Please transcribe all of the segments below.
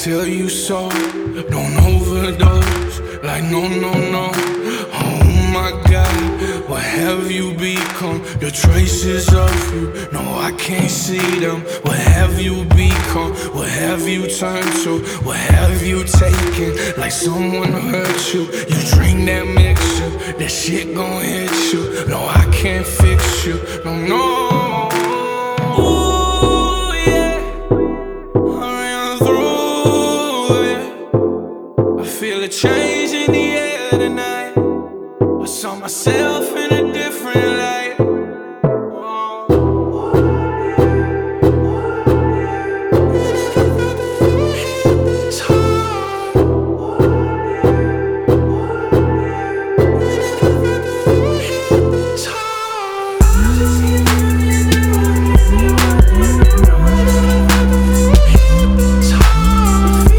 tell you so. Don't overdose, like no, no, no. Oh my God, what have you become? The traces of you, no, I can't see them. What have you become? What have you turned to? What have you taken? Like someone hurt you. You drink that mixture, that shit gon' hit you. No, I can't fix you, no, no. Ooh, yeah, I'm through, yeah. I feel a change in the air tonight. I saw myself in a different light. It's hard. It's hard. It's hard.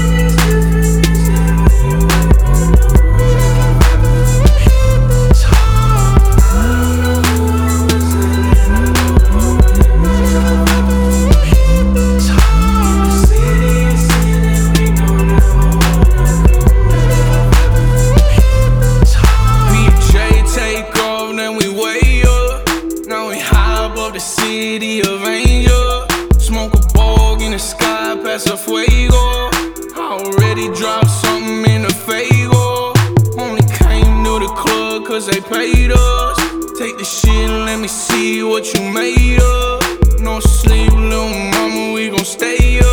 The city of angels, smoke a bog in the sky, pass a fuego. I already dropped something in the Fago. Only came to the club cause they paid us. Take the shit and let me see what you made of. No sleep, little mama, we gon' stay up.